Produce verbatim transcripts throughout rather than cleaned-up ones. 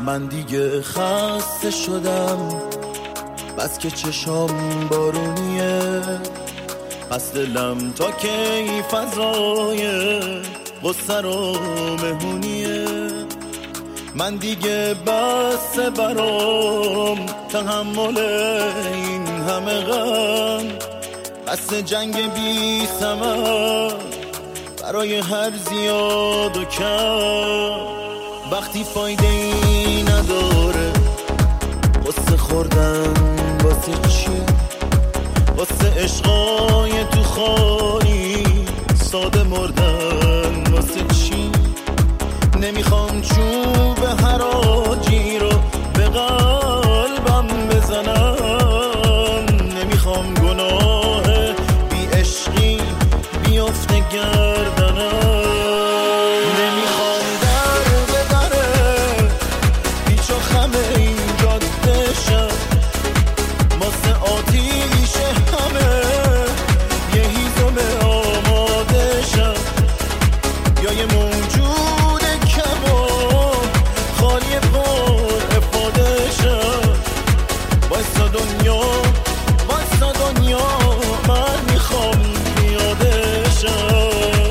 من دیگه خسته شدم، بس که چشام بارونیه، پس دلم تا کی فضای غصه رو مهمونیه. من دیگه بس برام تحمل این همه غم، بس جنگ بی ثمر برای هر زیاد و کم. وقتی فایده ای نداره قصه خوردن واسه چی؟ واسه عشقای تو خالی ساده مردن واسه چی؟ نمیخوام چوب حراجی رو به قلبم بزنم، نمیخوام گناه بی عشقی بیفته گردنم، نمیخوام در به دره پیچ و خم این جاده شم، واسه آتیش همه یه هیزم آماده شم، یا یه موجود کم و خالی پر افاده شم. وایسا دنیا وایسا دنیا من میخوام پیاده شم.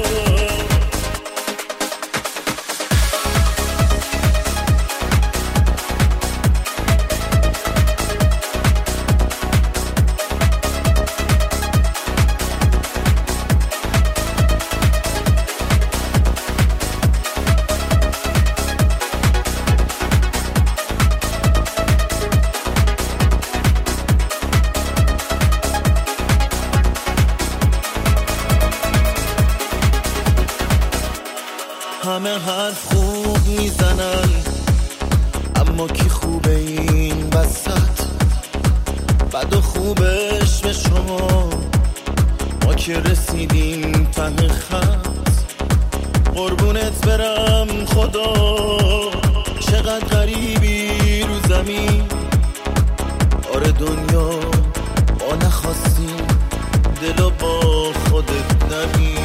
همه حرف خوب میزنن، اما کی خوبه این وسط؟ بد و خوبش به شما، ما که رسیدیم ته خط. قربونت برم خدا، چقدر غریبی رو زمین. آره دنیا با نخواستی دلو با خودت نبین.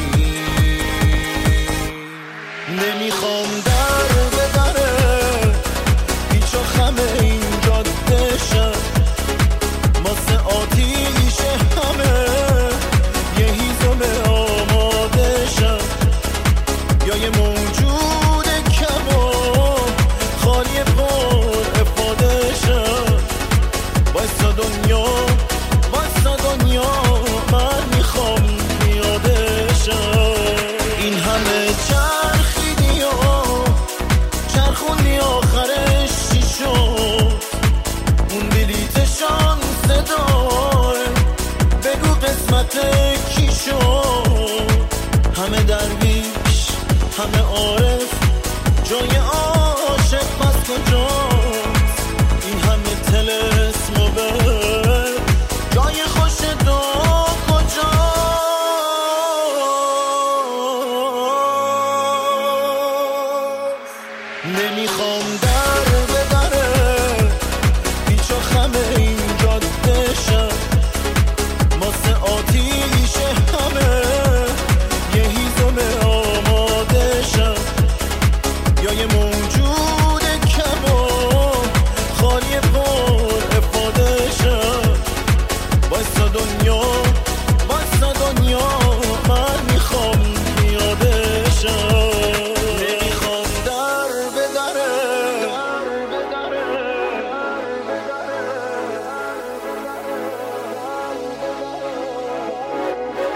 نمیخوام در به دره پیچ و خم این جاده شم، واسه آتیش همه یه هیزم آماده شم، یا یه موجود کم و خالی پر افاده شم. وایسا دنیا وایسا دنیا من میخوام پیاده شم. این همه چرخیدی و چرخوندی آخرش چی شد؟ اون بلیت شانس داره بگو قسمت کی شد؟ همه درویش همه عارف، جای عاشق پس کجاست؟ این همه طلسم و بر جای خوش دو کجاست؟ نمیخوام در به دره پیچ و خم این جاده شم، واسه آتیش همه یه هیزم آماده شم، یا یه موجود کم و خالی پر افاده شم. وایسا دنیا وایسا دنیا من میخوام پیاده شم. نمیخوام در به دره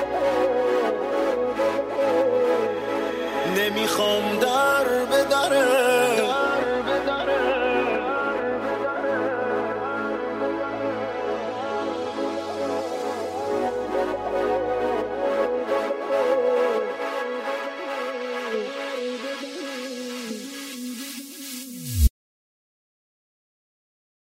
نمیخوام در به دره